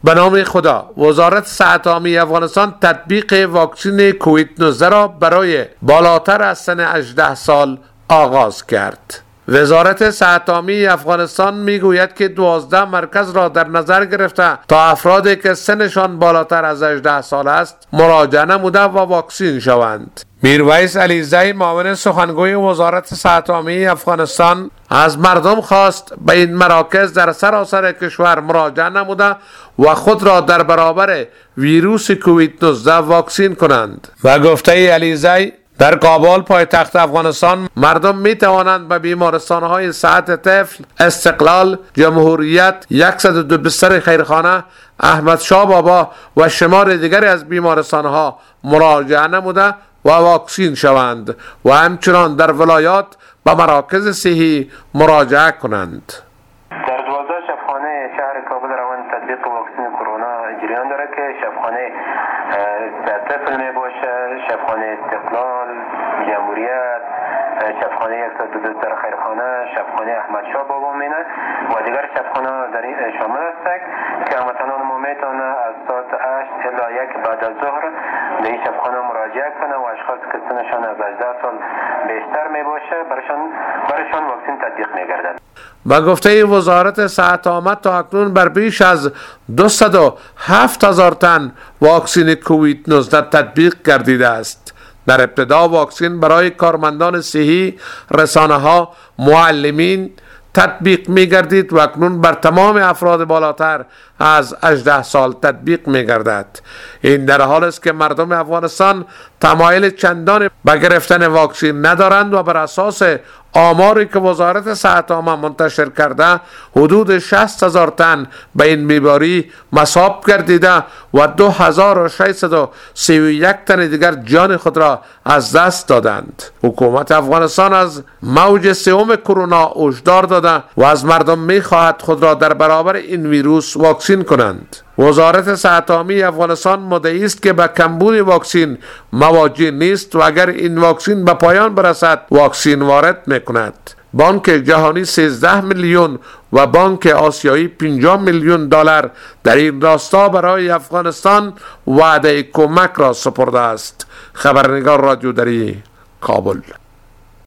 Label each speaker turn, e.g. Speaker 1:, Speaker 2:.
Speaker 1: به نام خدا. وزارت صحت عامه افغانستان تطبیق واکسن کووید 19 را برای بالاتر از سن 18 سال آغاز کرد. وزارت صحت عامه افغانستان میگوید که 12 مرکز را در نظر گرفته تا افرادی که سنشان بالاتر از 18 سال است مراجعه نموده و واکسین شوند. میرویس علیزی معاون سخنگوی وزارت صحت عامه افغانستان از مردم خواست به این مراکز در سراسر کشور مراجعه نموده و خود را در برابر ویروس کووید 19 واکسین کنند. و گفته علیزی در کابل پایتخت افغانستان مردم می توانند به بیمارستان‌های صحت طفل، استقلال، جمهوریت، 102 بستر خیرخانه، احمد شاه بابا و شمار دیگری از بیمارستان‌ها مراجعه نموده و واکسین شوند و همچنان در ولایات به مراکز صحی مراجعه کنند.
Speaker 2: در 12 شفاخانه شهر کابل روان تطبیق واکسن کرونا جریان داره که شفاخانه طفل می باشه، شفاخانه استقلال، جمهوریت، شفاخانه 102 بستر خیرخانه، شفاخانه احمد شاه بابا مینه و دیگر شفاخانه در این شامل است که هموطنان ما میتونه از ساعت 8 الی 1 بعد از ظهر به این شفاخانه مراجعه کنه و اشخاص که سنشان از 18 سال بیشتر می باشه برشان واکسن تطبیق میگردد.
Speaker 1: با گفته وزارت صحت عامه تا اکنون بر بیش از 207,000 تن واکسن کووید 19 تطبیق گردیده است. در ابتدا واکسن برای کارمندان صحی، رسانه ها، معلمین تطبیق می گردید و اکنون بر تمام افراد بالاتر از 18 سال تطبیق می گردد. این در حال است که مردم افغانستان تمایل چندان به گرفتن واکسن ندارند و بر اساس آماری که وزارت صحت عامه منتشر کرده حدود 60,000 تن به این بیماری مصاب گردیده و 2631 تن دیگر جان خود را از دست دادند. حکومت افغانستان از موج سوم کرونا هشدار داده و از مردم می خواهد خود را در برابر این ویروس واکسین کنند. وزارت صحت عامه افغانستان مدعی است که به کمبود واکسن مواجه نیست و اگر این واکسن به پایان برسد واکسن وارد میکند. بانک جهانی 13 میلیون و بانک آسیایی 50 میلیون دلار در این راستا برای افغانستان وعده کمک را سپرده است. خبرنگار رادیو دری، کابل.